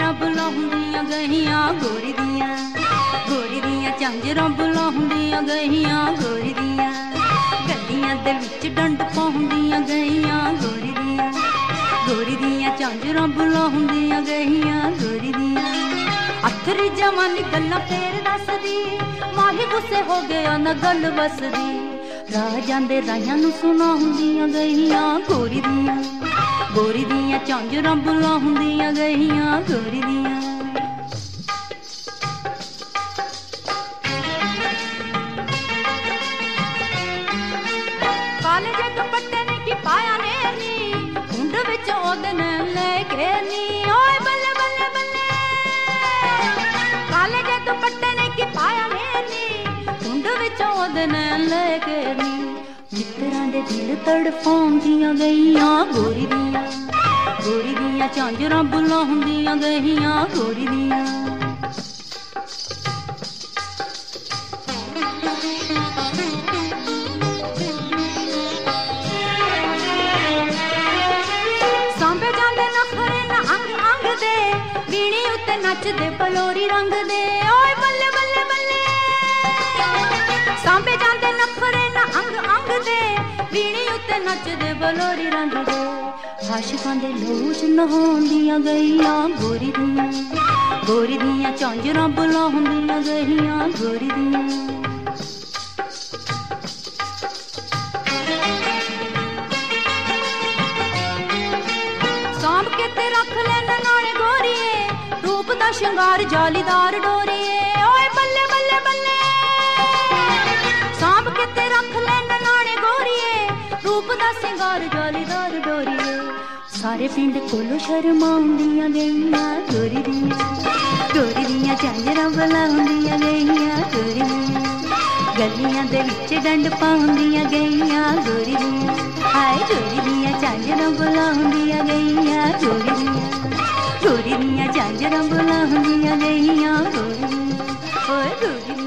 ਝਾਂਜਰਾਂ ਬੁਲਾਉਂਦੀਆਂ ਗਈਆਂ ਗੋਰੀ ਦੀਆਂ ਝਾਂਜਰਾਂ ਬੁਲਾਉਂਦੀਆਂ ਗਈਆਂ ਗੋਰੀ ਦੀਆਂ ਗੱਡੀਆਂ ਦੇ ਵਿੱਚ ਡੰਡ ਪਾਉਂਦੀਆਂ ਗਈਆਂ ਗੋਰੀ ਦੀਆਂ ਝਾਂਜਰਾਂ ਬੁਲਾਉਂਦੀਆਂ ਗਈਆਂ ਗੋਰੀ ਦੀਆਂ ਅਖਰੀ ਜਵਾਨੀ ਗੱਲਾਂ ਫੇਰ ਦੱਸਦੀ ਮਾਹੀ ਗੁੱਸੇ ਹੋ ਗਿਆ ਨਾ ਗੱਲ ਵਸਦੀ ਰਾਹ ਜਾਂਦੇ ਰਾਹਾਂ ਨੂੰ ਸੁਣਾਉਂਦੀਆਂ ਗਈਆਂ ਗੋਰੀ ਦੀਆਂ ਝਾਂਜਰਾਂ ਬੁਲਾਉਂਦੀਆਂ ਗਈਆਂ ਗੋਰੀ ਦੀਆਂ ਕਾਲੇ ਜੇ ਦੁਪੱਟੇ ਨੇ ਕੀ ਪਾਇਆ ਨੇਰਨੀ ਹੁੰਡ ਵਿੱਚ ਉਹਦੇ ਨੇ ਲੈ ਕੇ ਨੀ ਓਏ ਬੱਲੇ ਬੱਲੇ ਬੱਲੇ ਕਾਲੇ ਜੇ ਦੁਪੱਟੇ ਨੇ ਕੀ ਪਾਇਆ ਨੇਰਨੀ ਹੁੰਡ ਵਿੱਚ ਉਹਦੇ ਨੇ ਲੈ ਕੇ ਨੀ ਮਿੱਤਰਾਂ ਦੇ ਦਿਲ ਤੜਫਾਉਂਦੀਆਂ ਗਈਆਂ ਗੋਰੀ ਦੀਆਂ ਝਾਂਜਰਾਂ ਬੁਲਾਉਂਦੀਆਂ ਗਈਆਂ ਗੋਰੀ ਦੀਆਂ ਸਾਂਭੇ ਜਾਂਦੇ ਨਖਰੇ ਨਾ ਅੰਗ ਅੰਗ ਦੇ ਵੀਣੀ ਉੱਤੇ ਨੱਚਦੇ ਪਲੋਰੀ ਰੰਗ ਦੇ ਓਏ ਬੱਲੇ ਬੱਲੇ ਬੱਲੇ ਸਾਂਭੇ ਜਾਂਦੇ ਨਖਰੇ ਨਾ ਅੰਗ ਅੰਗ ਦੇ ਵੀਣੀ ਉੱਤੇ ਨੱਚਦੇ ਪਲੋਰੀ ਰੰਗ ਦੇ ਆਸ਼ਿਕਾਂ ਦੇ ਲੋਚ ਨਹਾਉਂਦੀਆਂ ਗਈਆਂ ਗੋਰੀ ਦੀਆਂ ਝਾਂਜਰਾਂ ਬੁਲਾਉਂਦੀਆਂ ਗਈਆਂ ਗੋਰੀ ਦੀਆਂ ਸਾਂਭ ਕੇ ਤੇ ਰੱਖ ਲੈ ਨਾਲੇ ਗੋਰੀਏ ਰੂਪ ਦਾ ਸ਼ਿੰਗਾਰ ਜਾਲੀਦਾਰ ਡੋਰੀਏ ਓਏ ਬੱਲੇ ਬੱਲੇ ਬੱਲੇ ਸਾਂਭ ਕੇ ਤੇ ਰੱਖ ਲੈ ਨਾਲੇ ਗੋਰੀਏ ਰੂਪ ਦਾ ਸ਼ਿੰਗਾਰ ਜਾਲੀਦਾਰ ਡੋਰੀਏ ਸਾਰੇ ਪਿੰਡ ਕੋਲੋਂ ਸ਼ਰਮਾਉਂਦੀਆਂ ਗਈਆਂ ਗੋਰੀ ਦੀਆਂ ਝਾਂਜਰਾਂ ਬੁਲਾਉਂਦੀਆਂ ਗਈਆਂ ਗੋਰੀ ਦੀਆਂ ਗਲੀਆਂ ਦੇ ਵਿੱਚ ਡੰਡ ਪਾਉਂਦੀਆਂ ਗਈਆਂ ਗੋਰੀ ਦੀਆਂ ਹਾਏ ਗੋਰੀ ਦੀਆਂ ਝਾਂਜਰਾਂ ਬੁਲਾਉਂਦੀਆਂ ਗਈਆਂ ਗੋਰੀ ਦੀਆਂ ਝਾਂਜਰਾਂ ਬੁਲਾਉਂਦੀਆਂ ਗਈਆਂ ਗੋਰੀ ਓਏ ਗੋਰੀ